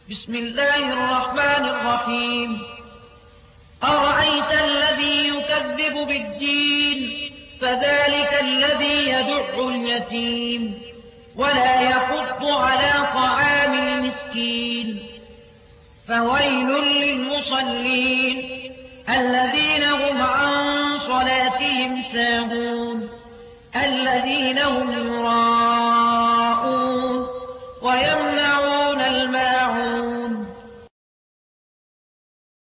بسم الله الرحمن الرحيم أرأيت الذي يكذب بالدين فذلك الذي يدع اليتيم ولا يحض على طعام المسكين فويل للمصلين الذين هم عن صلاتهم ساهون الذين هم يراءون ويمنعون